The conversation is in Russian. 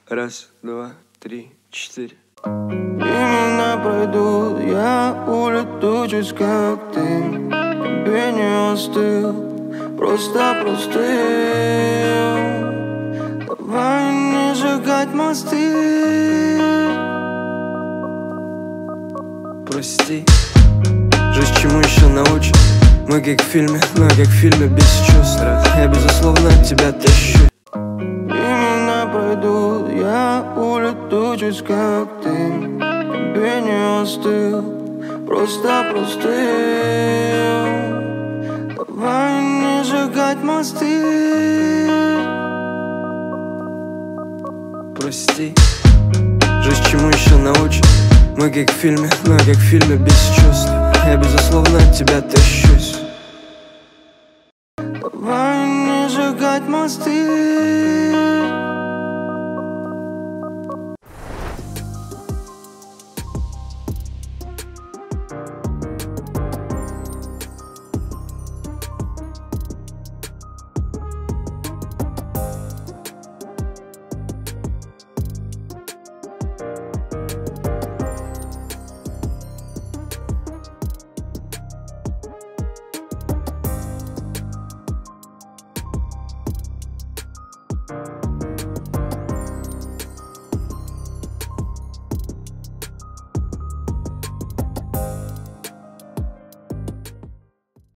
Раз, два, три, четыре. Именно пройду, я улетучусь, как ты. Тебе не остыл, просто простыл. Давай не сжигать мосты. Прости, жизнь чему еще научит? Мы как в фильме, но как в фильме без чувств. Я безусловно от тебя тащу. Именно пройду, я улетучусь, как ты. Тебе не остыл, просто простыл. Давай не сжигать мосты. Прости, жизнь чему еще научит? Мы как в фильме, но как в фильме без чувств. Я безусловно от тебя тащусь.